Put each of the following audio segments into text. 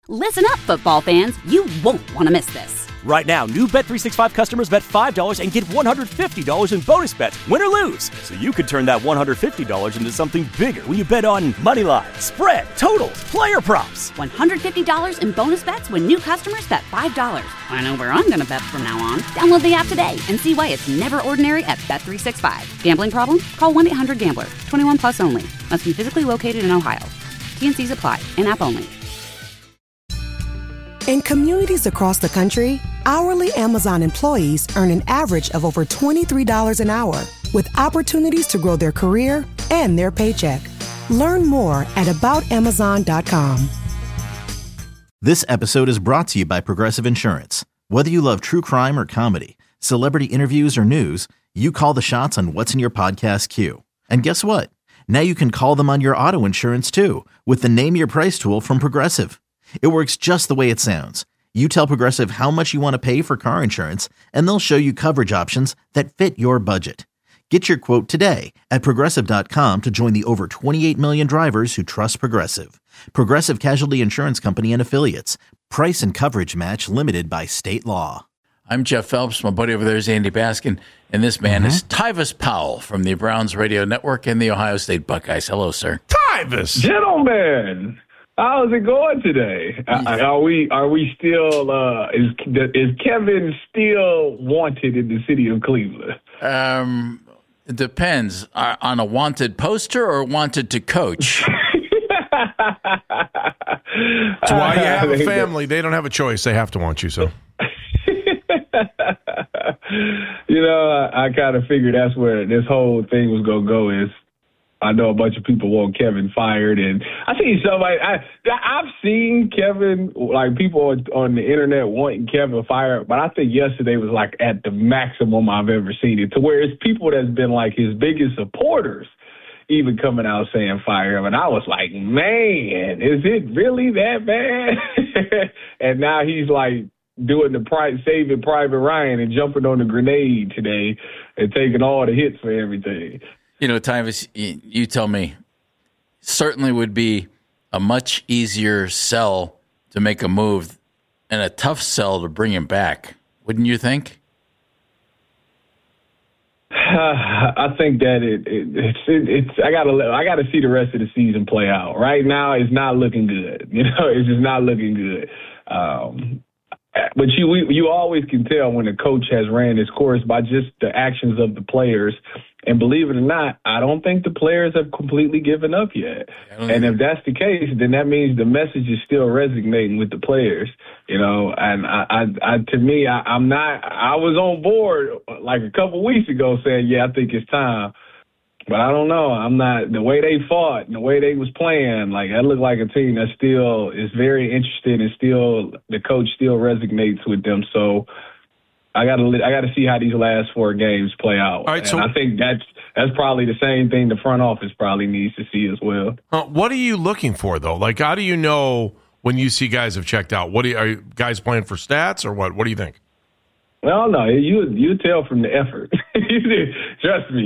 Listen up, football fans. You won't want to miss this. Right now, new Bet365 customers bet $5 and get $150 in bonus bets, win or lose. So you could turn that $150 into something bigger when you bet on money line, spread, totals, player props. $150 in bonus bets when new customers bet $5. I know where I'm going to bet from now on. Download the app today and see why it's never ordinary at Bet365. Gambling problem? Call 1-800-GAMBLER. 21 plus only. Must be physically located in Ohio. T&Cs apply. In-app only. In communities across the country, hourly Amazon employees earn an average of over $23 an hour, with opportunities to grow their career and their paycheck. Learn more at aboutamazon.com. This episode is brought to you by Progressive Insurance. Whether you love true crime or comedy, celebrity interviews or news, you call the shots on what's in your podcast queue. And guess what? Now you can call them on your auto insurance too, with the Name Your Price tool from Progressive. It works just the way it sounds. You tell Progressive how much you want to pay for car insurance, and they'll show you coverage options that fit your budget. Get your quote today at Progressive.com to join the over 28 million drivers who trust Progressive. Progressive Casualty Insurance Company and Affiliates. Price and coverage match limited by state law. I'm Jeff Phelps. My buddy over there is Andy Baskin, and this man is Tyvis Powell from the Browns Radio Network and the Ohio State Buckeyes. Hello, sir. Tyvis! Gentlemen! How's it going today? Are we still? Is Kevin still wanted in the city of Cleveland? It depends. On a wanted poster or wanted to coach? That's why you have a family. They don't have a choice. They have to want you. So, I kind of figured that's where this whole thing was gonna go. Is I know a bunch of people want Kevin fired, and I see somebody. I've seen Kevin, like people on the internet wanting Kevin fired, but I think yesterday was like at the maximum I've ever seen it. To where it's people that's been like his biggest supporters, even coming out saying fire him, and I was like, man, is it really that bad? And now he's like doing the saving Private Ryan and jumping on the grenade today and taking all the hits for everything. Tyvis, you tell me, certainly would be a much easier sell to make a move and a tough sell to bring him back. Wouldn't you think? I think that it's I gotta see the rest of the season play out. Right now, it's not looking good. It's just not looking good. But you always can tell when a coach has ran his course by just the actions of the players. And believe it or not, I don't think the players have completely given up yet. And if that's the case, then that means the message is still resonating with the players. And to me, I'm not. I was on board like a couple of weeks ago saying, yeah, I think it's time. But I don't know. I'm not. The way they fought and the way they was playing, like that looked like a team that still is very interested and still the coach still resonates with them. So I gotta see how these last 4 games play out. All right, so I think that's probably the same thing the front office probably needs to see as well. What are you looking for though? Like, how do you know when you see guys have checked out? Are you guys playing for stats or what? What do you think? Well, no, you tell from the effort. Trust me,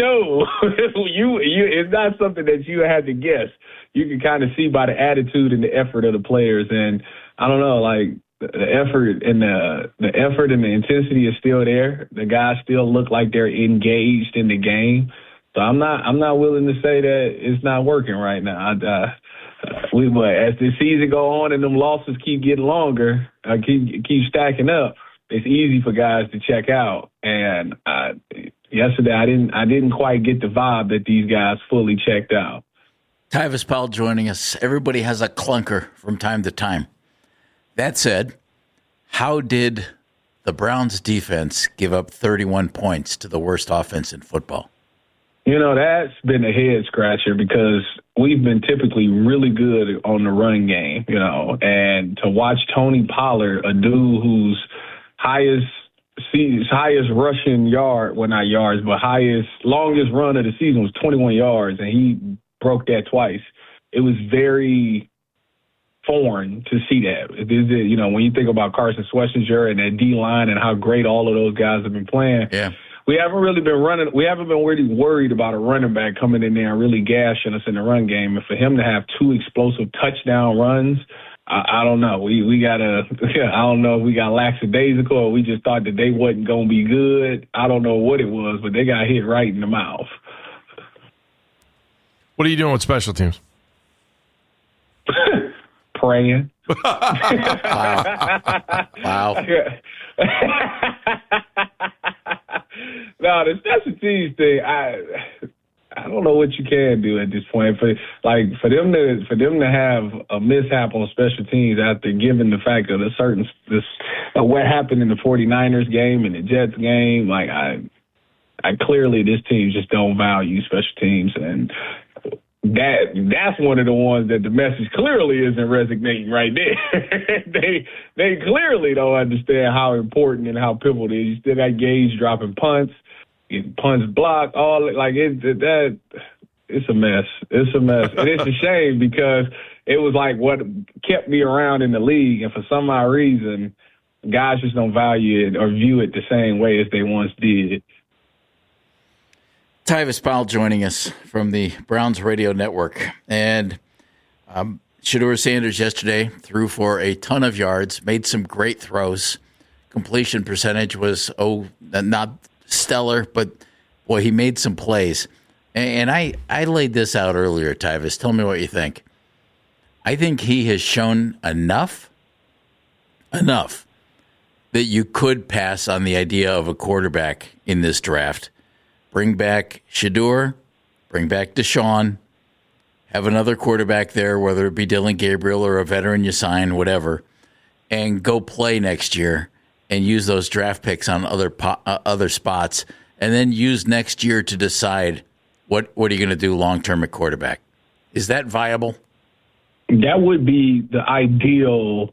it's not something that you had to guess. You can kind of see by the attitude and the effort of the players, and I don't know, like the effort and the intensity is still there. The guys still look like they're engaged in the game. So I'm not willing to say that it's not working right now. But as the season go on and them losses keep getting longer, keep stacking up, it's easy for guys to check out. And yesterday, I didn't quite get the vibe that these guys fully checked out. Tyvis Powell joining us. Everybody has a clunker from time to time. That said, how did the Browns defense give up 31 points to the worst offense in football? That's been a head scratcher because we've been typically really good on the run game, and to watch Tony Pollard, a dude whose highest rushing yard, well, not yards, but longest run of the season was 21 yards, and he broke that twice. It was very foreign to see that. When you think about Carson Schwarzenegger and that D-line and how great all of those guys have been playing, we haven't really been running. We haven't been really worried about a running back coming in there and really gashing us in the run game. And for him to have 2 explosive touchdown runs I don't know. We gotta. I don't know if we got lackadaisical or we just thought that they wasn't gonna be good. I don't know what it was, but they got hit right in the mouth. What are you doing with special teams? Praying. Wow. No, the special teams thing, I don't know what you can do at this point. For them to have a mishap on special teams after given the fact of what happened in the 49ers game and the Jets game, like I clearly this team just don't value special teams, and that's one of the ones that the message clearly isn't resonating right there. they clearly don't understand how important and how pivotal it is. You still got Gage dropping punts, getting punts blocked, all like it's a mess. It's a mess. And it's a shame because it was like what kept me around in the league, and for some odd reason, guys just don't value it or view it the same way as they once did. Tyvis Powell joining us from the Browns Radio Network. And Shedeur Sanders yesterday threw for a ton of yards, made some great throws. Completion percentage was, not stellar, but, boy, he made some plays. And I laid this out earlier, Tyvis. Tell me what you think. I think he has shown enough that you could pass on the idea of a quarterback in this draft. Bring back Shedeur, bring back Deshaun, have another quarterback there, whether it be Dylan Gabriel or a veteran you sign, whatever, and go play next year and use those draft picks on other spots, and then use next year to decide what are you going to do long-term at quarterback. Is that viable? That would be the ideal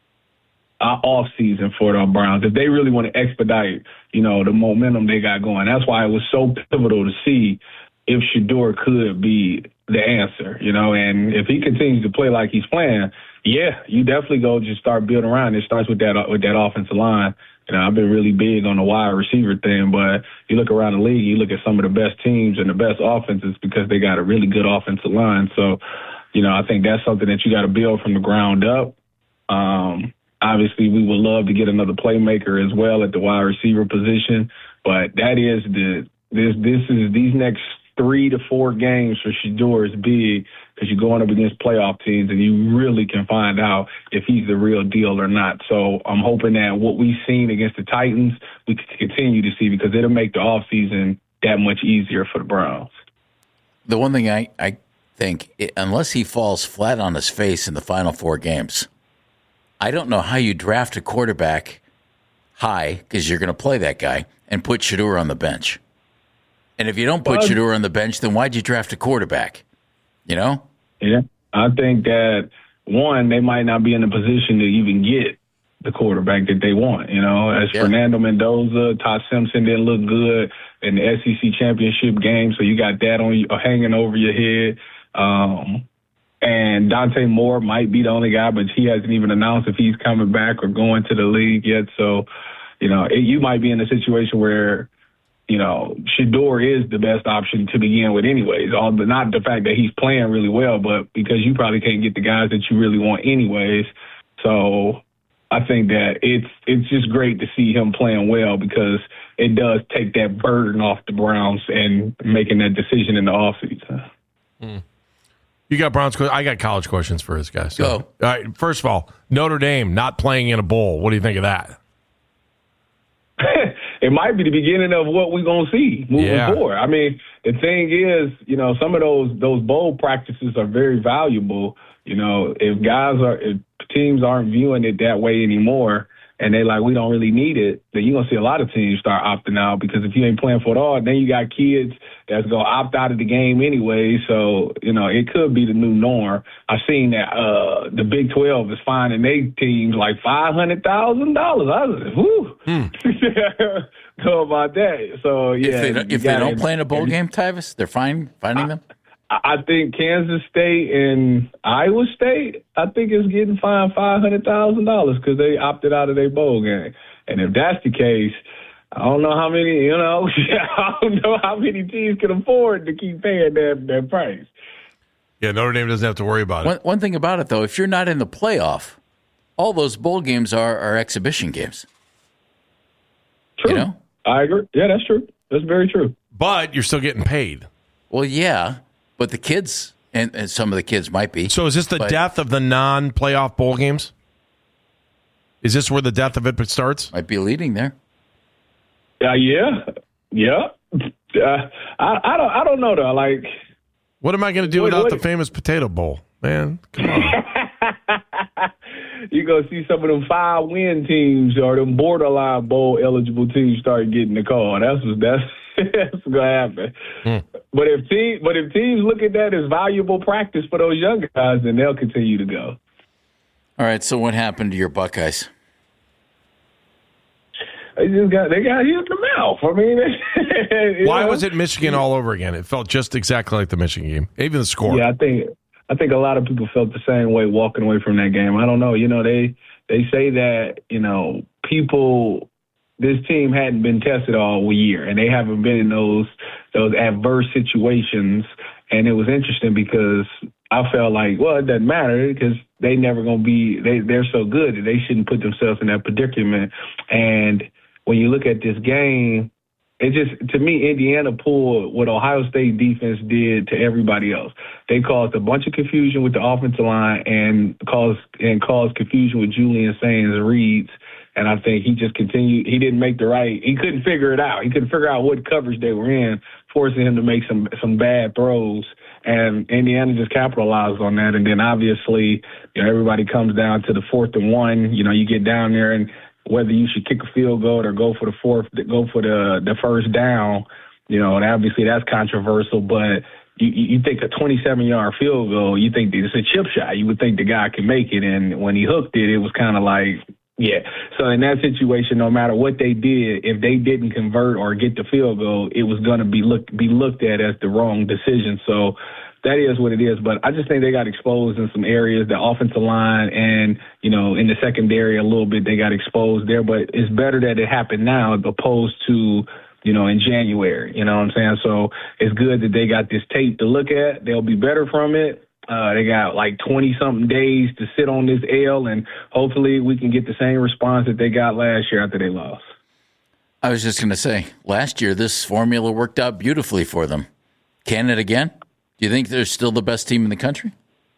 off season for the Browns if they really want to expedite, the momentum they got going. That's why it was so pivotal to see if Shedeur could be the answer, and if he continues to play like he's playing, yeah, you definitely go just start building around. It starts with that offensive line. I've been really big on the wide receiver thing, but you look around the league, you look at some of the best teams and the best offenses because they got a really good offensive line. So, I think that's something that you got to build from the ground up. Obviously, we would love to get another playmaker as well at the wide receiver position, but that is these next 3 to 4 games for Shedeur is big because you're going up against playoff teams and you really can find out if he's the real deal or not. So I'm hoping that what we've seen against the Titans, we can continue to see because it'll make the offseason that much easier for the Browns. The one thing I think, unless he falls flat on his face in the final 4 games, I don't know how you draft a quarterback high because you're going to play that guy and put Shedeur on the bench. And if you don't put Shedeur on the bench, then why'd you draft a quarterback? Yeah, I think that, one, they might not be in a position to even get the quarterback that they want. Fernando Mendoza, Todd Simpson didn't look good in the SEC championship game, so you got that on you, hanging over your head. And Dante Moore might be the only guy, but he hasn't even announced if he's coming back or going to the league yet. So, you might be in a situation where, Shedeur is the best option to begin with anyways. Not the fact that he's playing really well, but because you probably can't get the guys that you really want anyways. So I think that it's just great to see him playing well because it does take that burden off the Browns and making that decision in the offseason. You got Browns. I got college questions for this guy. So. Go. All right. First of all, Notre Dame not playing in a bowl. What do you think of that? It might be the beginning of what we're going to see moving forward. I mean, the thing is, some of those bowl practices are very valuable. If teams aren't viewing it that way anymore and they we don't really need it, then you're going to see a lot of teams start opting out because if you ain't playing for it all, then you got kids that's going to opt out of the game anyway. So, it could be the new norm. I've seen that the Big 12 is finding their teams like $500,000. I was like, whoo. Go about that. So, yeah. If they don't play in a bowl game, Tyvis, they're finding them? I think Kansas State and Iowa State, I think is getting fined $500,000 because they opted out of their bowl game. And if that's the case, I don't know how many, I don't know how many teams can afford to keep paying that price. Yeah, Notre Dame doesn't have to worry about it. One thing about it, though, if you're not in the playoff, all those bowl games are exhibition games. True. You know? I agree. Yeah, that's true. That's very true. But you're still getting paid. Well, yeah, but the kids, and some of the kids might be. So is this the death of the non-playoff bowl games? Is this where the death of it starts? Might be leading there. Yeah. I don't know though. Like, what am I going to do without the famous Potato Bowl, man? Come on. You go see some of them 5-win teams or them borderline bowl eligible teams start getting the call. That's what's gonna happen. But if teams look at that as valuable practice for those young guys, then they'll continue to go. All right. So what happened to your Buckeyes? They got hit in the mouth. I mean, why was it Michigan all over again? It felt just exactly like the Michigan game, even the score. Yeah, I think a lot of people felt the same way walking away from that game. I don't know. You know, they say that, you know, this team hadn't been tested all year, and they haven't been in those adverse situations. And it was interesting because I felt like, well, it doesn't matter because they never going to be. They're so good that they shouldn't put themselves in that predicament. And when you look at this game, it just, to me, Indiana pulled what Ohio State defense did to everybody else. They caused a bunch of confusion with the offensive line and caused confusion with Julian Sains and Reeds. And I think he just continued. He didn't make he couldn't figure it out. He couldn't figure out what coverage they were in, forcing him to make some bad throws. And Indiana just capitalized on that. And then obviously, you know, everybody comes down to the 4th and 1. You know, you get down there and whether you should kick a field goal or go for the first down, you know, and obviously that's controversial. But you think a 27-yard field goal, you think it's a chip shot. You would think the guy can make it. And when he hooked it, it was kind of like, yeah. So in that situation, no matter what they did, if they didn't convert or get the field goal, it was going to be looked at as the wrong decision. So that is what it is. But I just think they got exposed in some areas, the offensive line and, you know, in the secondary a little bit, they got exposed there. But it's better that it happened now opposed to, you know, in January. You know what I'm saying? So it's good that they got this tape to look at. They'll be better from it. They got like 20-something days to sit on this L, and hopefully we can get the same response that they got last year after they lost. I was just going to say, last year this formula worked out beautifully for them. Can it again? Do you think they're still the best team in the country?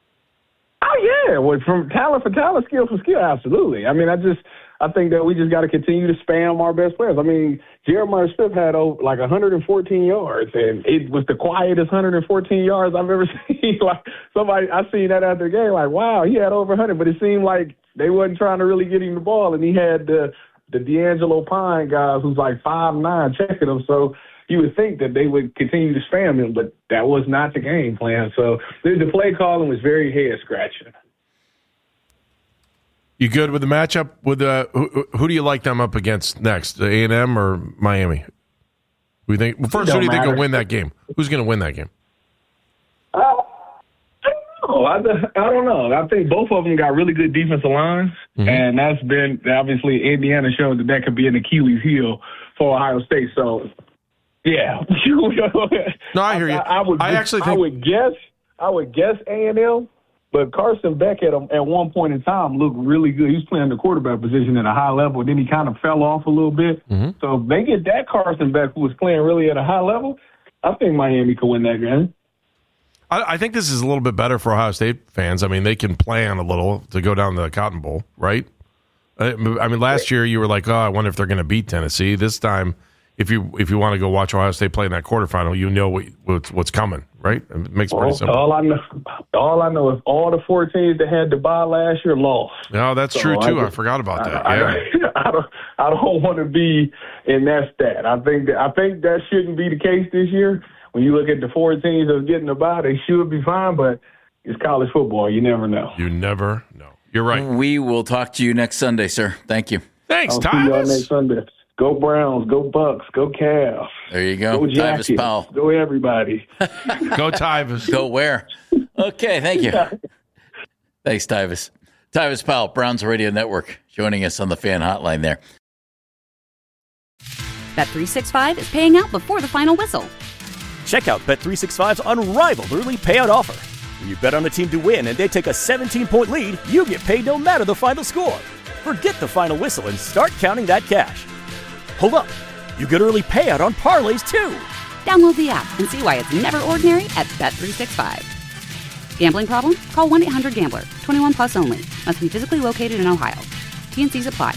Oh, yeah. Well, from talent for talent, skill for skill, absolutely. I mean, I think that we just got to continue to spam our best players. I mean, Jeremiah Smith had like 114 yards, and it was the quietest 114 yards I've ever seen. Like I seen that after the game, like, wow, he had over 100, but it seemed like they wasn't trying to really get him the ball, and he had the D'Angelo Pine guys who's like 5'9" checking him. So you would think that they would continue to spam him, but that was not the game plan. So the play calling was very head scratching. You good with the matchup? With who do you like them up against next? A&M or Miami? We think. Well, first, who do you think will win that game? Who's going to win that game? I don't know. I think both of them got really good defensive lines, and that's been obviously Indiana showed that could be an Achilles heel for Ohio State. So, yeah. No, I hear you. I would guess A&M. But Carson Beck at one point in time looked really good. He was playing the quarterback position at a high level, and then he kind of fell off a little bit. So if they get that Carson Beck who was playing really at a high level, I think Miami could win that game. I think this is a little bit better for Ohio State fans. I mean, they can plan a little to go down to the Cotton Bowl, right? I mean, last year you were like, oh, I wonder if they're going to beat Tennessee. This time, if you want to go watch Ohio State play in that quarterfinal, you know what's coming, right? It makes it pretty simple. All I know is all the 4 teams that had to bye last year lost. No, that's true too. I forgot about that. I don't want to be in that stat. I think that shouldn't be the case this year. When you look at the 4 teams that's getting the bye, they should be fine. But it's college football. You never know. You never know. You're right. We will talk to you next Sunday, sir. Thank you. Thanks, I'll Tyvus. See y'all next Sunday. Go Browns, go Bucks, go Cavs. There you go. Go Jackets, Tyvus Powell. Go everybody. Go Tyvus. Go where? Okay, thank you. Thanks, Tyvus. Tyvus Powell, Browns Radio Network, joining us on the fan hotline there. Bet365 is paying out before the final whistle. Check out Bet365's unrivaled early payout offer. When you bet on a team to win and they take a 17-point lead, you get paid no matter the final score. Forget the final whistle and start counting that cash. Hold up. You get early payout on parlays, too. Download the app and see why it's never ordinary at Bet365. Gambling problem? Call 1-800-GAMBLER. 21 plus only. Must be physically located in Ohio. T&Cs apply.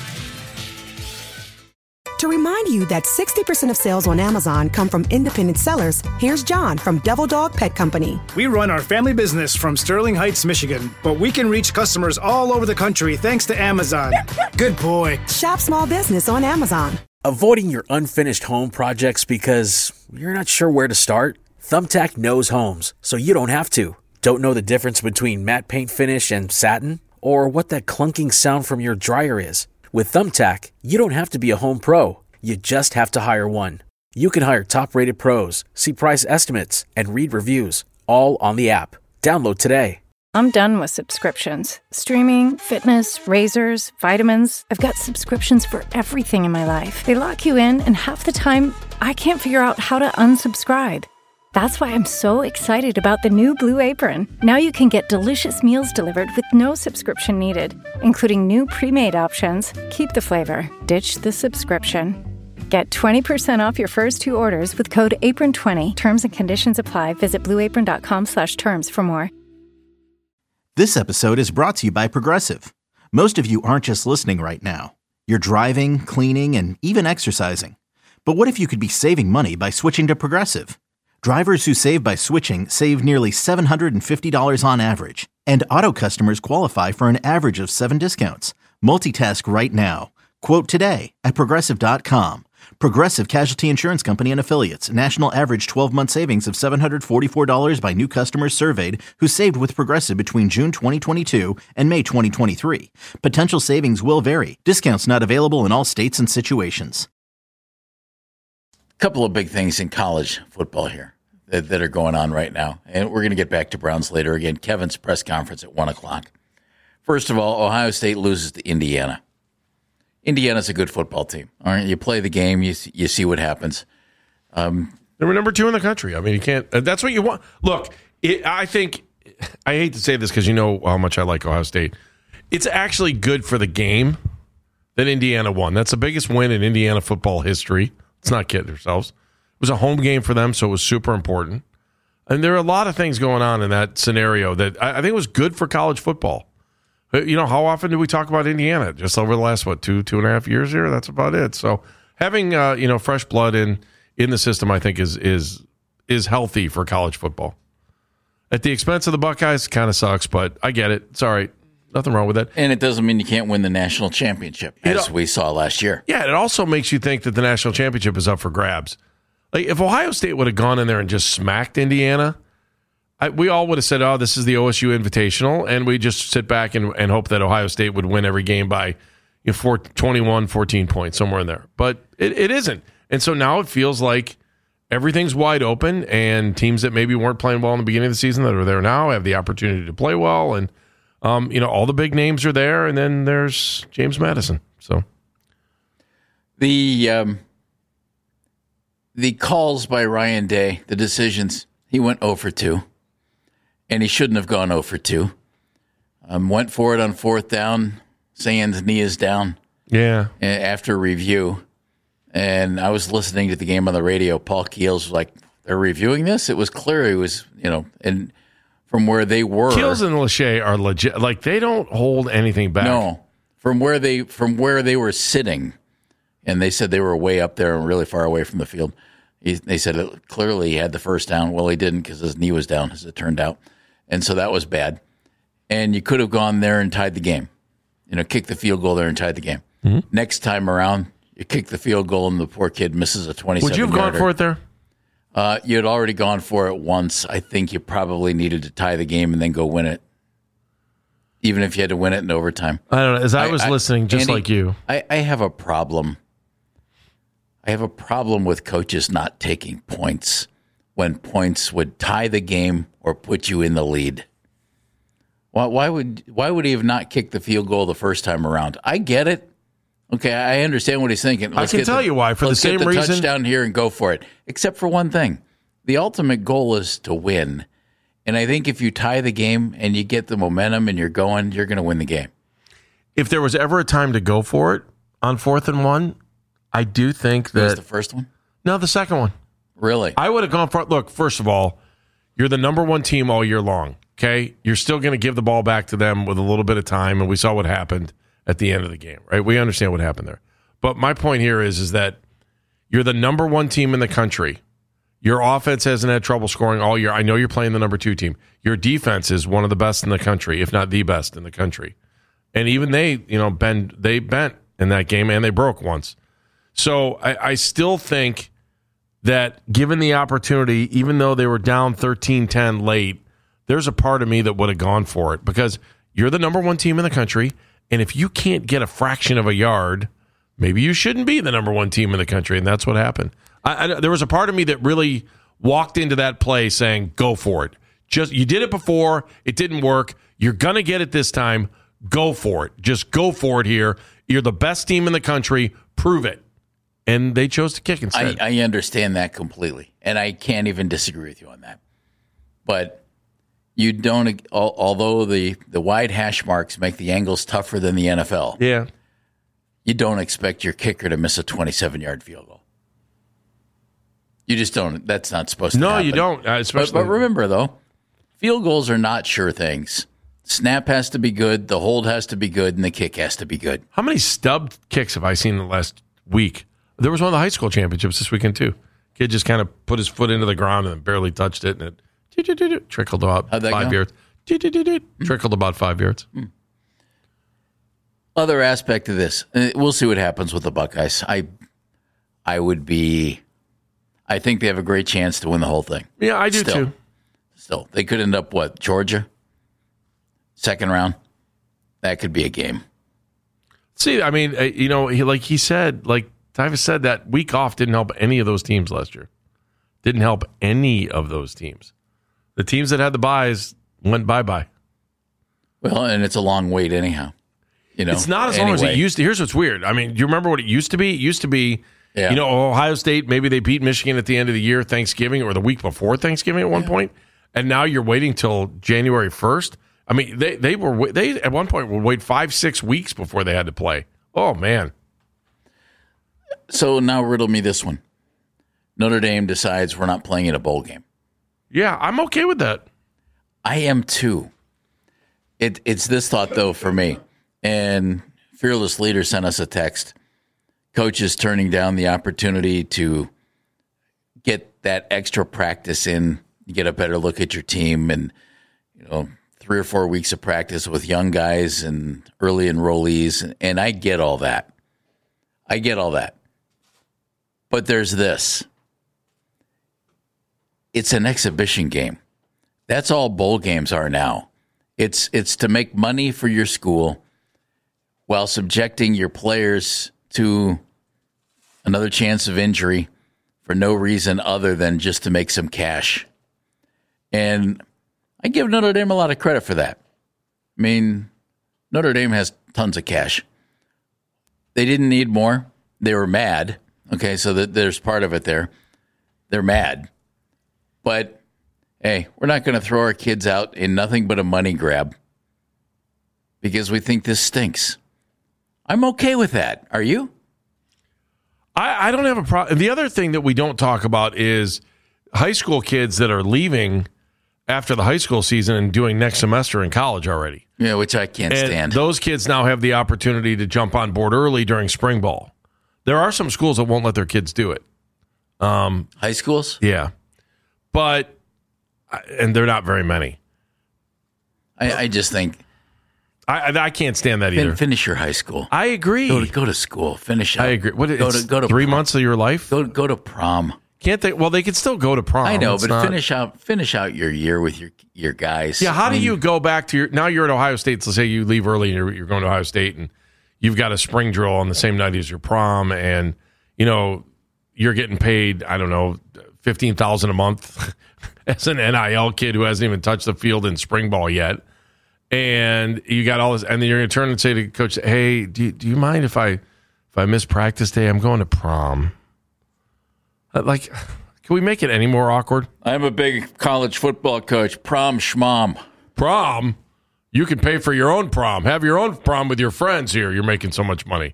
To remind you that 60% of sales on Amazon come from independent sellers, here's John from Devil Dog Pet Company. We run our family business from Sterling Heights, Michigan, but we can reach customers all over the country thanks to Amazon. Good boy. Shop small business on Amazon. Avoiding your unfinished home projects because you're not sure where to start? Thumbtack knows homes, so you don't have to. Don't know the difference between matte paint finish and satin? Or what that clunking sound from your dryer is? With Thumbtack, you don't have to be a home pro. You just have to hire one. You can hire top-rated pros, see price estimates, and read reviews, all on the app. Download today. I'm done with subscriptions. Streaming, fitness, razors, vitamins. I've got subscriptions for everything in my life. They lock you in, and half the time, I can't figure out how to unsubscribe. That's why I'm so excited about the new Blue Apron. Now you can get delicious meals delivered with no subscription needed, including new pre-made options. Keep the flavor, ditch the subscription. Get 20% off your first 2 orders with code APRON20. Terms and conditions apply. Visit blueapron.com/terms for more. This episode is brought to you by Progressive. Most of you aren't just listening right now. You're driving, cleaning, and even exercising. But what if you could be saving money by switching to Progressive? Drivers who save by switching save nearly $750 on average, and auto customers qualify for an average of 7 discounts. Multitask right now. Quote today at Progressive.com. Progressive Casualty Insurance Company and Affiliates. National average 12-month savings of $744 by new customers surveyed who saved with Progressive between June 2022 and May 2023. Potential savings will vary. Discounts not available in all states and situations. Couple of big things in college football here that are going on right now. And we're going to get back to Browns later. Again, Kevin's press conference at 1 o'clock. First of all, Ohio State loses to Indiana. Indiana's a good football team. All right, you play the game, you see what happens. They were number 2 in the country. I mean, you can't. That's what you want. Look, I think, I hate to say this because you know how much I like Ohio State. It's actually good for the game that Indiana won. That's the biggest win in Indiana football history. Let's not kid ourselves. It was a home game for them, so it was super important. And there are a lot of things going on in that scenario that I think was good for college football. You know, how often do we talk about Indiana? Just over the last, 2.5 years here? That's about it. So having, fresh blood in the system, I think, is healthy for college football. At the expense of the Buckeyes, kind of sucks, but I get it. It's all right. Nothing wrong with that. And it doesn't mean you can't win the national championship, as we saw last year. Yeah, it also makes you think that the national championship is up for grabs. Like, if Ohio State would have gone in there and just smacked Indiana, we all would have said, oh, this is the OSU Invitational, and we just sit back and hope that Ohio State would win every game by 21, 14 points, somewhere in there. But it isn't. And so now it feels like everything's wide open, and teams that maybe weren't playing well in the beginning of the season that are there now have the opportunity to play well, and all the big names are there, and then there's James Madison. So the calls by Ryan Day, the decisions, he went 0 for 2, and he shouldn't have gone 0 for 2. Went for it on 4th down, saying his knee is down. Yeah. After review, and I was listening to the game on the radio. Paul Keels was like, "They're reviewing this." It was clear it was, and. From where they were, Keels and Lachey are legit. Like, they don't hold anything back. No, from where they were sitting, and they said they were way up there and really far away from the field. They said it, clearly he had the first down. Well, he didn't because his knee was down, as it turned out, and so that was bad. And you could have gone there and tied the game. Kick the field goal there and tied the game. Mm-hmm. Next time around, you kick the field goal and the poor kid misses a 27-yarder. Would you have gone for it there? You had already gone for it once. I think you probably needed to tie the game and then go win it, even if you had to win it in overtime. I don't know. As I was listening, just Andy, like you. I have a problem. I have a problem with coaches not taking points when points would tie the game or put you in the lead. Why would he have not kicked the field goal the first time around? I get it. Okay, I understand what he's thinking. I can tell you why. For the same reason. Let's get the touchdown here and go for it. Except for one thing. The ultimate goal is to win. And I think if you tie the game and you get the momentum and you're going to win the game. If there was ever a time to go for it on 4th and 1, I do think that... That was the first one? No, the second one. Really? I would have gone for it. Look, first of all, you're the number 1 team all year long, okay? You're still going to give the ball back to them with a little bit of time, and we saw what happened at the end of the game, right? We understand what happened there. But my point here is that you're the number 1 team in the country. Your offense hasn't had trouble scoring all year. I know you're playing the number 2 team. Your defense is one of the best in the country, if not the best in the country. And even they bent in that game, and they broke once. So I still think that given the opportunity, even though they were down 13-10 late, there's a part of me that would have gone for it because you're the number 1 team in the country, and if you can't get a fraction of a yard, maybe you shouldn't be the number 1 team in the country, and that's what happened. There was a part of me that really walked into that play saying, go for it. You did it before. It didn't work. You're going to get it this time. Go for it. Just go for it here. You're the best team in the country. Prove it. And they chose to kick instead. I understand that completely, and I can't even disagree with you on that. But you don't, although the wide hash marks make the angles tougher than the NFL. Yeah. You don't expect your kicker to miss a 27-yard field goal. You just don't. That's not supposed to happen. No, you don't. But remember, though, field goals are not sure things. Snap has to be good, the hold has to be good, and the kick has to be good. How many stubbed kicks have I seen in the last week? There was one of the high school championships this weekend, too. Kid just kind of put his foot into the ground and barely touched it, and it trickled about 5 yards. Trickled about 5 yards. Other aspect of this, we'll see what happens with the Buckeyes. I think they have a great chance to win the whole thing. Yeah, I do too. Still, they could end up, Georgia? Second round? That could be a game. See, I mean, he said, Tyvus said, that week off didn't help any of those teams last year. Didn't help any of those teams. The teams that had the byes went bye-bye. Well, and it's a long wait anyhow. It's not as long as it used to. Here's what's weird. I mean, do you remember what it used to be? It used to be, Ohio State, maybe they beat Michigan at the end of the year, Thanksgiving, or the week before Thanksgiving at one point. And now you're waiting till January 1st. I mean, they at one point would wait 5-6 weeks before they had to play. Oh, man. So now riddle me this one. Notre Dame decides we're not playing in a bowl game. Yeah, I'm okay with that. I am too. It's this thought, though, for me. And Fearless Leader sent us a text. Coaches turning down the opportunity to get that extra practice in, get a better look at your team, and 3 or 4 weeks of practice with young guys and early enrollees. And I get all that. But there's this. It's an exhibition game. That's all bowl games are now. It's to make money for your school while subjecting your players to another chance of injury for no reason other than just to make some cash. And I give Notre Dame a lot of credit for that. I mean, Notre Dame has tons of cash. They didn't need more. They were mad. Okay, so there's part of it there. They're mad. But, hey, we're not going to throw our kids out in nothing but a money grab because we think this stinks. I'm okay with that. Are you? I don't have a problem. The other thing that we don't talk about is high school kids that are leaving after the high school season and doing next semester in college already. Yeah, which I can't stand. Those kids now have the opportunity to jump on board early during spring ball. There are some schools that won't let their kids do it. High schools? Yeah. And they're not very many. I just think... I can't stand that either. Finish your high school. I agree. Go to school. Finish up. I agree. What, go to 3 months of your life? Go to prom. Can't they? Well, they can still go to prom. I know, but finish out your year with your guys. Yeah, how do you go back to now you're at Ohio State, so say you leave early and you're going to Ohio State and you've got a spring drill on the same night as your prom and you're getting paid, I don't know, $15,000 a month as an NIL kid who hasn't even touched the field in spring ball yet. And you got all this, and then you're going to turn and say to coach, "Hey, do you mind if I miss practice day? I'm going to prom." Can we make it any more awkward? I'm a big college football coach. Prom schmom. Prom? You can pay for your own prom. Have your own prom with your friends here. You're making so much money.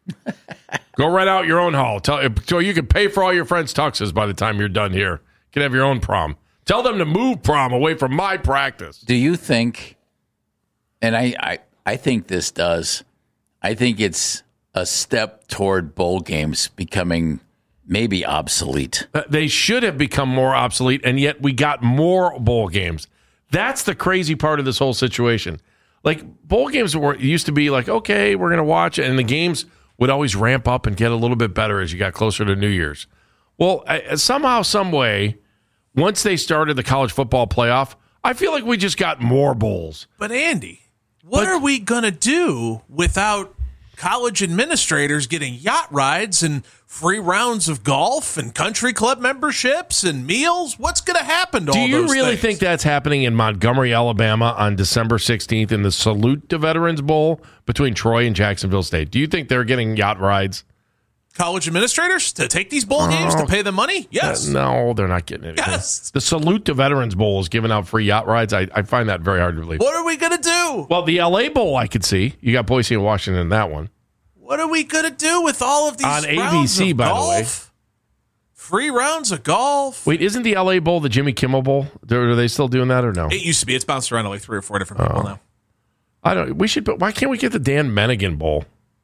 Go rent out your own hall. So you can pay for all your friends' tuxes by the time you're done here. You can have your own prom. Tell them to move prom away from my practice. Do you think, and I think this does, I think it's a step toward bowl games becoming maybe obsolete. They should have become more obsolete, and yet we got more bowl games. That's the crazy part of this whole situation. Like, bowl games used to be like, okay, we're going to watch it, and the games would always ramp up and get a little bit better as you got closer to New Year's. Well, somehow, some way, once they started the college football playoff, I feel like we just got more bowls. But Andy, what are we going to do without college administrators getting yacht rides and free rounds of golf and country club memberships and meals? What's going to happen to all those things? Do you really think that's happening in Montgomery, Alabama on December 16th in the Salute to Veterans Bowl between Troy and Jacksonville State? Do you think they're getting yacht rides? College administrators to take these bowl games to pay the money? Yes. No, they're not getting anything. Yes. The Salute to Veterans Bowl is giving out free yacht rides. I find that very hard to believe. What are we going to do? Well, the LA Bowl I could see. You got Boise and Washington in that one. What are we going to do with all of these on rounds ABC, of by golf? the way? Free rounds of golf. Wait, isn't the LA Bowl the Jimmy Kimmel Bowl? Are they still doing that or no? It used to be. It's bounced around to like 3 or 4 different people now. I don't. We should. But why can't we get the Dan Mennigan Bowl?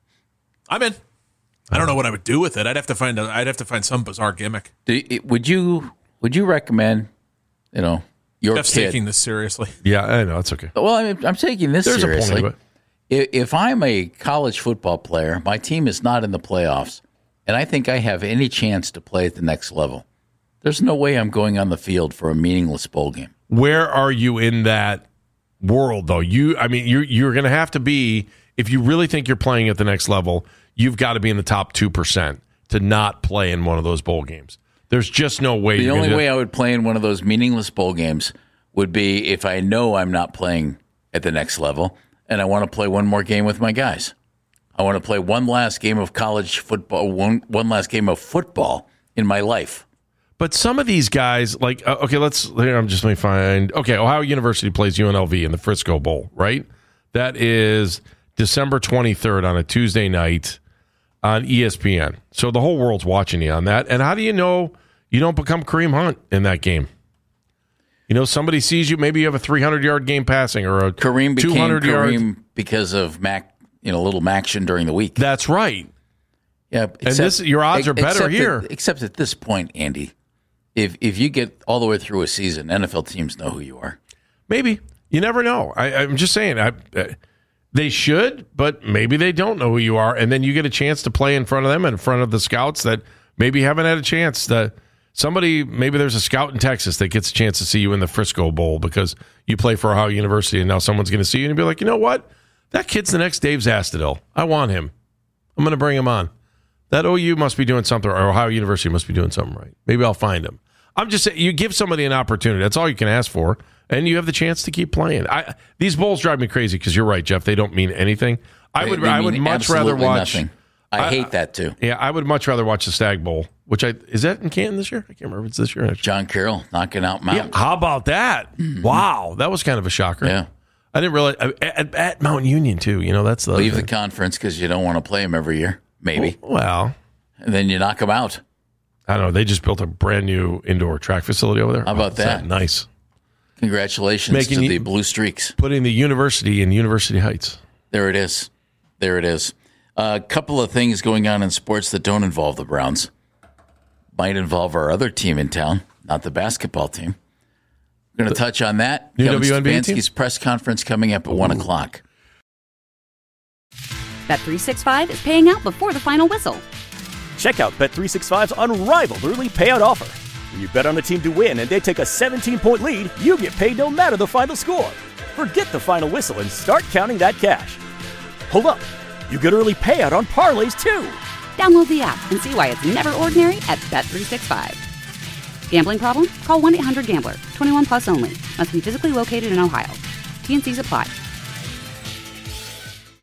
I'm in. I don't know what I would do with it. I'd have to find some bizarre gimmick. Would you recommend, your Jeff's kid taking this seriously? Yeah, I know it's okay. Well, I'm taking this There's seriously. a point to it. If I'm a college football player, my team is not in the playoffs, and I think I have any chance to play at the next level, there's no way I'm going on the field for a meaningless bowl game. Where are you in that world, though? You're going to have to be, if you really think you're playing at the next level, you've got to be in the top 2% to not play in one of those bowl games. There's just no way. The only way I would play in one of those meaningless bowl games would be if I know I'm not playing at the next level and I want to play one more game with my guys. I want to play one last game of college football, one last game of football in my life. But some of these guys, like, okay, let me find. Okay, Ohio University plays UNLV in the Frisco Bowl, right? That is December 23rd on a Tuesday night on ESPN. So the whole world's watching you on that. And how do you know you don't become Kareem Hunt in that game? Somebody sees you, maybe you have a 300-yard game passing or a Kareem became 200-yard. Kareem because of little Maction during the week. That's right. Yeah, your odds are better here. Except at this point, Andy, if you get all the way through a season, NFL teams know who you are. Maybe. You never know. I'm just saying. They should, but maybe they don't know who you are, and then you get a chance to play in front of them and in front of the scouts that maybe haven't had a chance. Maybe there's a scout in Texas that gets a chance to see you in the Frisco Bowl because you play for Ohio University, and now someone's going to see you and be like, you know what? That kid's the next Dave Zastudil. I want him. I'm going to bring him on. That OU must be doing something, or Ohio University must be doing something right. Maybe I'll find him. I'm just saying, you give somebody an opportunity. That's all you can ask for. And you have the chance to keep playing. These bowls drive me crazy because you're right, Jeff. They don't mean anything. I would much rather watch. Nothing. I hate that too. Yeah, I would much rather watch the Stag Bowl. Is that in Canton this year? I can't remember if it's this year. John Carroll knocking out Mount. Yeah, how about that? Mm-hmm. Wow, that was kind of a shocker. Yeah, I didn't realize at Mount Union too. That's the leave the conference because you don't want to play them every year. Maybe. Well, and then you knock them out. I don't know. They just built a brand new indoor track facility over there. How about that? Nice. Congratulations to the Blue Streaks. Putting the university in University Heights. There it is. A couple of things going on in sports that don't involve the Browns. Might involve our other team in town, not the basketball team. We're going to touch on that. New Kevin WNBA team? Stefanski's press conference coming up at 1 o'clock. Bet365 is paying out before the final whistle. Check out Bet365's unrivaled early payout offer. When you bet on a team to win and they take a 17-point lead, you get paid no matter the final score. Forget the final whistle and start counting that cash. Hold up. You get early payout on parlays, too. Download the app and see why it's never ordinary at Bet365. Gambling problem? Call 1-800-GAMBLER. 21 plus only. Must be physically located in Ohio. T&Cs apply.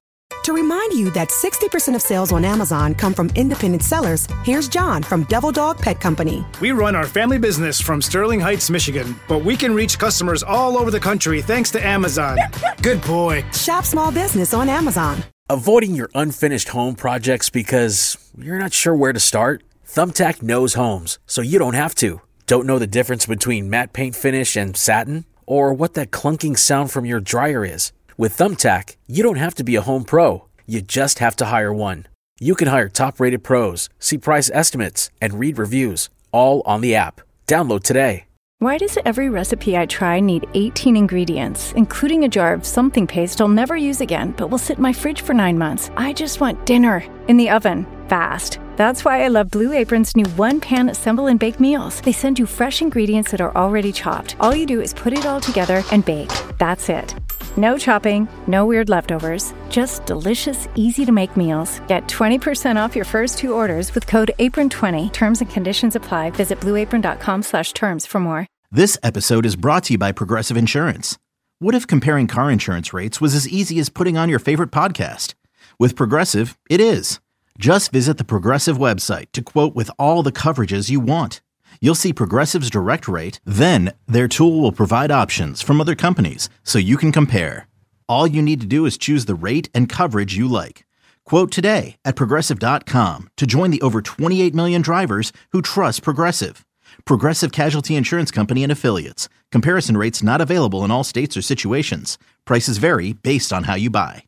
To remind you that 60% of sales on Amazon come from independent sellers, here's John from Devil Dog Pet Company. We run our family business from Sterling Heights, Michigan, but we can reach customers all over the country thanks to Amazon. Good boy. Shop small business on Amazon. Avoiding your unfinished home projects because you're not sure where to start? Thumbtack knows homes, so you don't have to. Don't know the difference between matte paint finish and satin? Or what that clunking sound from your dryer is? With Thumbtack, you don't have to be a home pro. You just have to hire one. You can hire top-rated pros, see price estimates, and read reviews, all on the app. Download today. Why does every recipe I try need 18 ingredients, including a jar of something paste I'll never use again, but will sit in my fridge for 9 months? I just want dinner in the oven, fast. That's why I love Blue Apron's new one-pan assemble and bake meals. They send you fresh ingredients that are already chopped. All you do is put it all together and bake. That's it. No chopping, no weird leftovers, just delicious, easy-to-make meals. Get 20% off your first 2 orders with code APRON20. Terms and conditions apply. Visit blueapron.com/terms for more. This episode is brought to you by Progressive Insurance. What if comparing car insurance rates was as easy as putting on your favorite podcast? With Progressive, it is. Just visit the Progressive website to quote with all the coverages you want. You'll see Progressive's direct rate, then their tool will provide options from other companies so you can compare. All you need to do is choose the rate and coverage you like. Quote today at Progressive.com to join the over 28 million drivers who trust Progressive. Progressive Casualty Insurance Company and Affiliates. Comparison rates not available in all states or situations. Prices vary based on how you buy.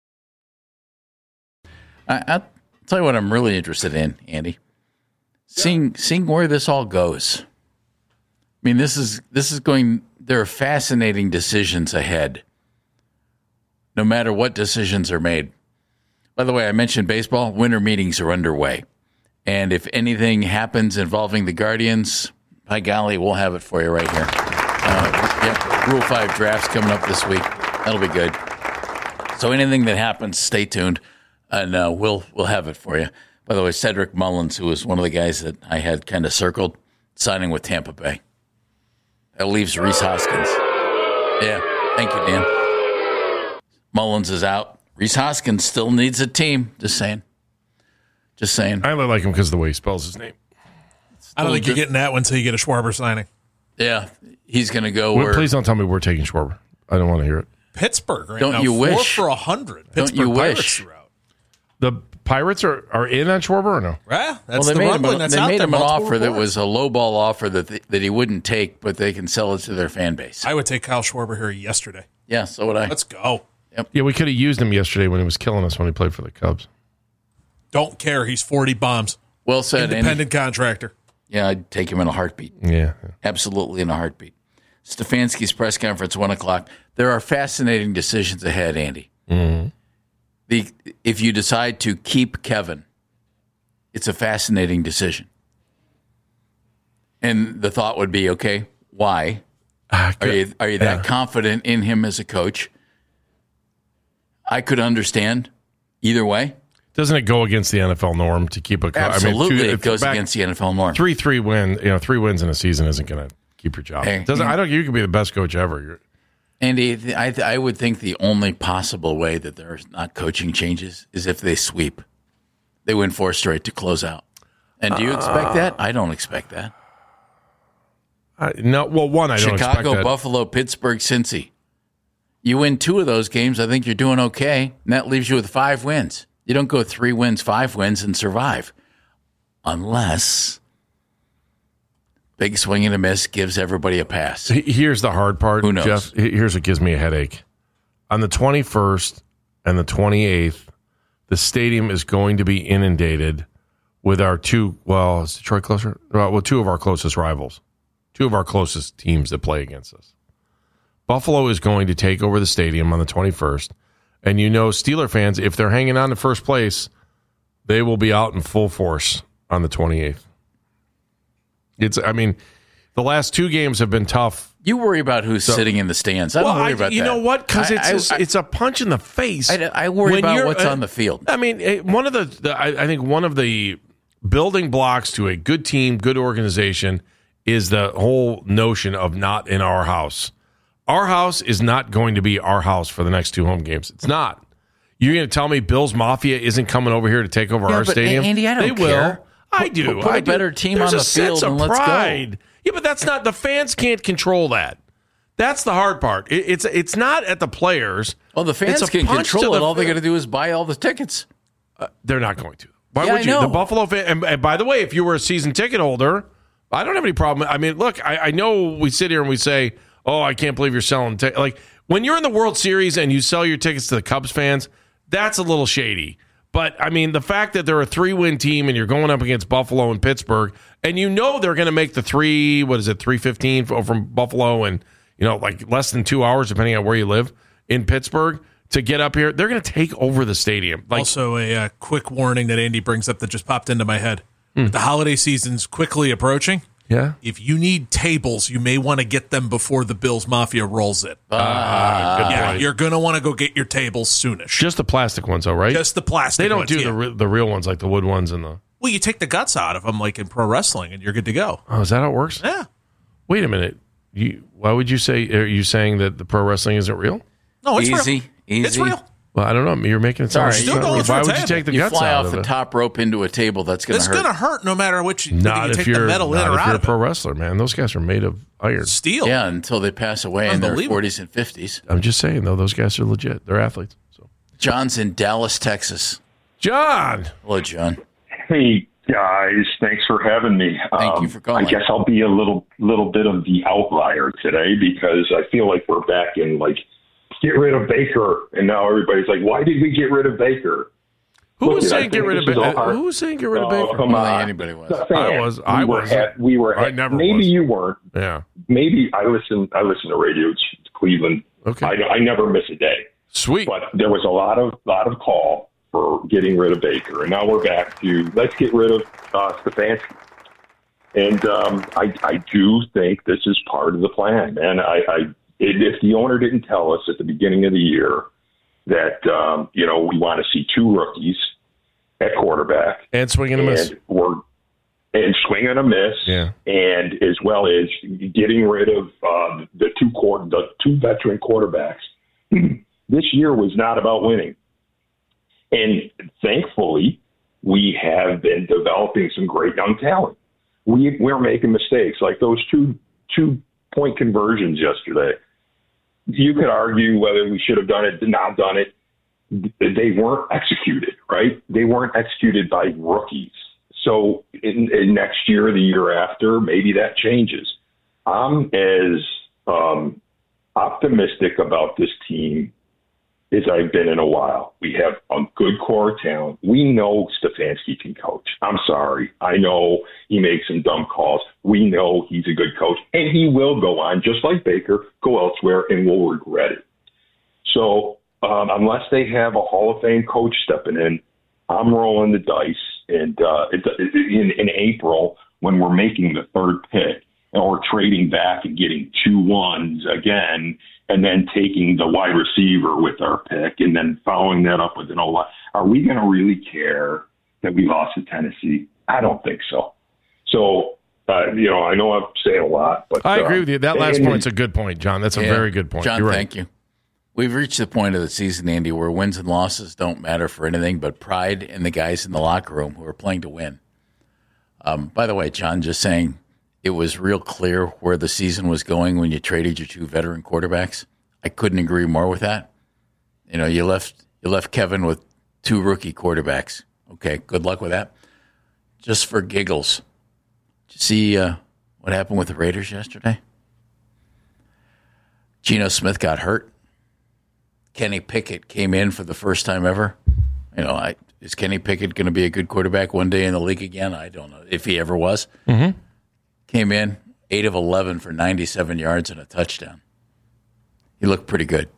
I'll tell you what I'm really interested in, Andy. Seeing where this all goes. I mean, this is going. There are fascinating decisions ahead. No matter what decisions are made. By the way, I mentioned baseball. Winter meetings are underway, and if anything happens involving the Guardians, by golly, we'll have it for you right here. Rule 5 drafts coming up this week. That'll be good. So anything that happens, stay tuned, and we'll have it for you. By the way, Cedric Mullins, who was one of the guys that I had kind of circled, signing with Tampa Bay. That leaves Rhys Hoskins. Yeah, thank you, Dan. Mullins is out. Rhys Hoskins still needs a team. Just saying. I only like him because of the way he spells his name. I don't think you're getting that one until you get a Schwarber signing. Yeah, he's going to go where... Please don't tell me we're taking Schwarber. I don't want to hear it. Pittsburgh right don't now, you wish? 4 for 100. Don't you wish? The Pirates are in on Schwarber or no? Yeah, that's they the made rumbling him, that's they out made there. him an Multiple offer that reports. was a lowball offer that he wouldn't take, but they can sell it to their fan base. I would take Kyle Schwarber here yesterday. Yeah, so would I. Let's go. Yep. Yeah, we could have used him yesterday when he was killing us when he played for the Cubs. Don't care. He's 40 bombs. Well said, Independent contractor. Yeah, I'd take him in a heartbeat. Yeah. Absolutely in a heartbeat. Stefanski's press conference, 1 o'clock. There are fascinating decisions ahead, Andy. Mm-hmm. If you decide to keep Kevin, it's a fascinating decision. And the thought would be, okay, why? Are you that confident in him as a coach? I could understand either way. Doesn't it go against the NFL norm to keep a coach? Absolutely, it goes against the NFL norm. 3 wins. 3 wins in a season isn't going to keep your job. Hey, I don't. You can be the best coach ever. Andy, I would think the only possible way that there's not coaching changes is if they sweep. They win 4 straight to close out. And do you expect that? I don't expect that. No. Well, one, I don't expect that. Chicago, Buffalo, Pittsburgh, Cincy. You win 2 of those games, I think you're doing okay. And that leaves you with 5 wins. You don't go 3 wins, 5 wins, and survive. Unless big swing and a miss gives everybody a pass. Here's the hard part, Who knows? Jeff. Here's what gives me a headache. On the 21st and the 28th, the stadium is going to be inundated with our 2, well, is Detroit closer? Well, 2 of our closest rivals. 2 of our closest teams that play against us. Buffalo is going to take over the stadium on the 21st. And Steeler fans, if they're hanging on to first place, they will be out in full force on the 28th. The last 2 games have been tough. You worry about who's sitting in the stands. I don't worry about that. You know what? Because it's a punch in the face. I worry about what's on the field. I think one of the building blocks to a good team, good organization, is the whole notion of not in our house. Our house is not going to be our house for the next 2 home games. It's not. You're going to tell me Bills Mafia isn't coming over here to take over our but stadium? Andy, I don't they care. Will. I do. Put I a better team There's on a the field sense of and let's pride. go. Yeah, but that's not. The fans can't control that. That's the hard part. It's not at the players. Well, the fans can control it. All they got to do is buy all the tickets. They're not going to. Why would you? I know. The Buffalo fan. And by the way, if you were a season ticket holder, I don't have any problem. I mean, look, I know we sit here and we say, "Oh, I can't believe you're selling tickets." Like when you're in the World Series and you sell your tickets to the Cubs fans, that's a little shady. But I mean, the fact that they're a 3-win team and you're going up against Buffalo and Pittsburgh, and you know they're going to make the 3:15 from Buffalo, and like less than 2 hours, depending on where you live in Pittsburgh, to get up here, they're going to take over the stadium. Also, a quick warning that Andy brings up that just popped into my head. With the holiday season's quickly approaching. Yeah. If you need tables, you may want to get them before the Bills Mafia rolls it. Good point. You're going to want to go get your tables soonish. Just the plastic ones, though, right? Just the plastic They don't ones, do the real ones, like the wood ones and the. Well, you take the guts out of them, like in pro wrestling, and you're good to go. Oh, is that how it works? Yeah. Wait a minute. Why would you say? Are you saying that the pro wrestling isn't real? No, it's real. Easy. It's real. Well, I don't know. You're making it sound. Sorry, Why would you take the You guts fly out off of the it? top rope into a table. That's going to hurt. It's going to hurt no matter which. You Not take if you're the metal in or out a of pro it. wrestler, man. Those guys are made of iron. Steel. Yeah, until they pass away in their 40s and 50s. I'm just saying, though, those guys are legit. They're athletes. So, John's in Dallas, Texas. John. Hello, John. Hey, guys. Thanks for having me. Thank you for calling. I guess I'll be a little bit of the outlier today because I feel like we're back in, get rid of Baker. And now everybody's like, why did we get rid of Baker? Who was saying get rid of Baker? Who was saying get rid of Baker? Come on. Anybody was. I was. We were. I never maybe was. you weren't. Yeah. Maybe I listen to radio Cleveland. Okay. I never miss a day. Sweet. But there was a lot of call for getting rid of Baker, and now we're back to let's get rid of Stefanski. And I do think this is part of the plan, man. If the owner didn't tell us at the beginning of the year that we want to see 2 rookies at quarterback and swing and a miss, and swing and a miss, yeah, and as well as getting rid of the 2 veteran quarterbacks. This year was not about winning, and thankfully we have been developing some great young talent. We're making mistakes like those two point conversions yesterday. You could argue whether we should have done it, not done it. They weren't executed, right? They weren't executed by rookies. So in next year, the year after, maybe that changes. I'm as optimistic about this team as I've been in a while. We have a good core talent. We know Stefanski can coach. I'm sorry. I know he makes some dumb calls. We know he's a good coach, and he will go on, just like Baker, go elsewhere, and will regret it. So unless they have a Hall of Fame coach stepping in, I'm rolling the dice. And in April, when we're making the 3rd pick, and we're trading back and getting 2 1s again, and then taking the wide receiver with our pick, and then following that up with an O-line. Are we going to really care that we lost to Tennessee? I don't think so. So, I know I'm saying a lot, but I agree with you. That last point's a good point, John. That's a very good point. John, You're right. thank you. We've reached the point of the season, Andy, where wins and losses don't matter for anything but pride in the guys in the locker room who are playing to win. By the way, John, just saying, it was real clear where the season was going when you traded your 2 veteran quarterbacks. I couldn't agree more with that. You left Kevin with 2 rookie quarterbacks. Okay, good luck with that. Just for giggles, did you see what happened with the Raiders yesterday? Geno Smith got hurt. Kenny Pickett came in for the first time ever. Is Kenny Pickett going to be a good quarterback one day in the league again? I don't know if he ever was. Mm-hmm. Came in 8 of 11 for 97 yards and a touchdown. He looked pretty good.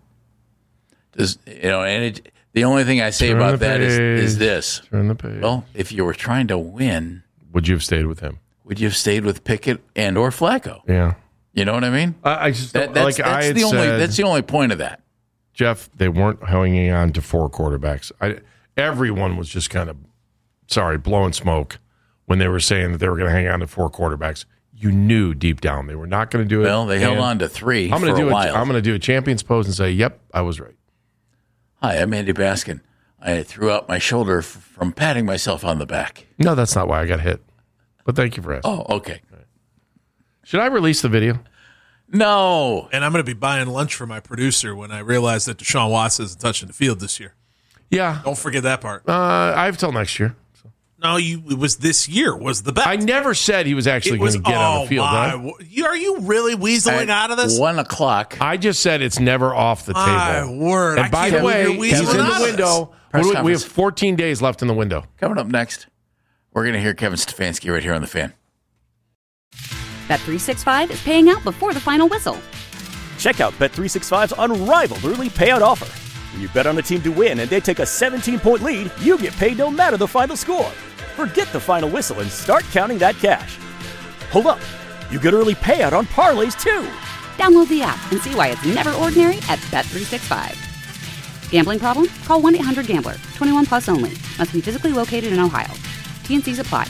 The only thing I say about that is this. Turn the page. Well, if you were trying to win, would you have stayed with him? Would you have stayed with Pickett and or Flacco? Yeah. You know what I mean? I just that's the only point of that. Jeff, they weren't hanging on to 4 quarterbacks. Everyone was just kind of, blowing smoke when they were saying that they were going to hang on to 4 quarterbacks. You knew deep down they were not going to do it. Well, they held on to 3 for a while. I'm going to do a champion's pose and say, yep, I was right. Hi, I'm Andy Baskin. I threw out my shoulder from patting myself on the back. No, that's not why I got hit. But thank you for asking. Oh, okay. Should I release the video? No. And I'm going to be buying lunch for my producer when I realize that Deshaun Watson isn't touching the field this year. Yeah. Don't forget that part. I have till next year. No, it was this year was the bet. I never said he was actually going to get on the field. Are you really weaseling out of this? 1 o'clock. I just said it's never off the table. My word. And by the way, he's in the window. We have 14 days left in the window. Coming up next, we're going to hear Kevin Stefanski right here on The Fan. Bet365 is paying out before the final whistle. Check out Bet365's unrivaled early payout offer. When you bet on a team to win and they take a 17-point lead, you get paid no matter the final score. Forget the final whistle and start counting that cash. Hold up. You get early payout on parlays, too. Download the app and see why it's never ordinary at Bet365. Gambling problem? Call 1-800-GAMBLER. 21 plus only. Must be physically located in Ohio. T&Cs apply.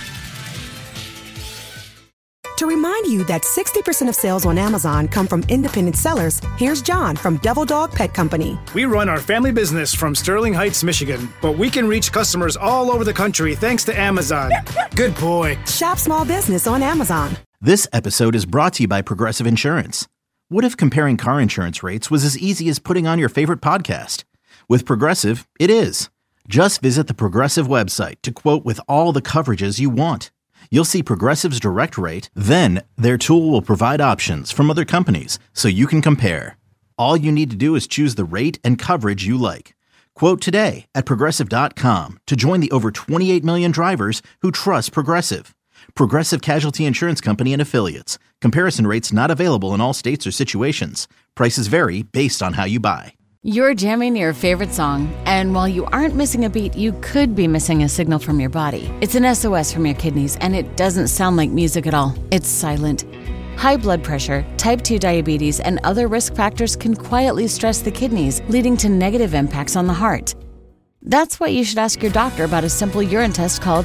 To remind you that 60% of sales on Amazon come from independent sellers, here's John from Devil Dog Pet Company. We run our family business from Sterling Heights, Michigan, but we can reach customers all over the country thanks to Amazon. Good boy. Shop small business on Amazon. This episode is brought to you by Progressive Insurance. What if comparing car insurance rates was as easy as putting on your favorite podcast? With Progressive, it is. Just visit the Progressive website to quote with all the coverages you want. You'll see Progressive's direct rate, then their tool will provide options from other companies so you can compare. All you need to do is choose the rate and coverage you like. Quote today at Progressive.com to join the over 28 million drivers who trust Progressive. Progressive Casualty Insurance Company and Affiliates. Comparison rates not available in all states or situations. Prices vary based on how you buy. You're jamming your favorite song, and while you aren't missing a beat, you could be missing a signal from your body. It's an SOS from your kidneys, and it doesn't sound like music at all. It's silent. High blood pressure, type 2 diabetes, and other risk factors can quietly stress the kidneys, leading to negative impacts on the heart. That's why you should ask your doctor about a simple urine test called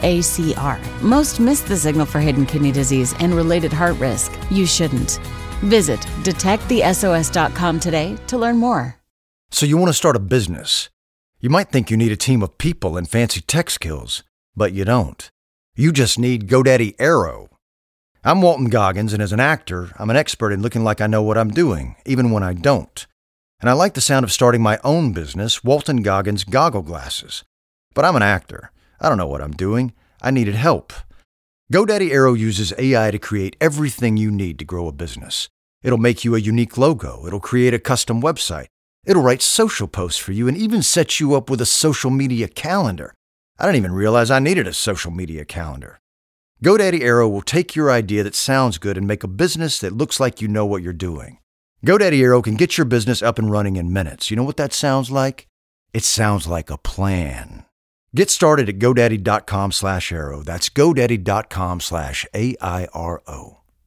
UACR. Most miss the signal for hidden kidney disease and related heart risk. You shouldn't. Visit detectthesos.com today to learn more. So you want to start a business. You might think you need a team of people and fancy tech skills, but you don't. You just need GoDaddy Aero. I'm Walton Goggins, and as an actor, I'm an expert in looking like I know what I'm doing, even when I don't. And I like the sound of starting my own business, Walton Goggins Goggle Glasses. But I'm an actor. I don't know what I'm doing. I needed help. GoDaddy Aero uses AI to create everything you need to grow a business. It'll make you a unique logo. It'll create a custom website. It'll write social posts for you and even set you up with a social media calendar. I didn't even realize I needed a social media calendar. GoDaddy Aero will take your idea that sounds good and make a business that looks like you know what you're doing. GoDaddy Aero can get your business up and running in minutes. You know what that sounds like? It sounds like a plan. Get started at GoDaddy.com/Aero. That's GoDaddy.com/AIRO.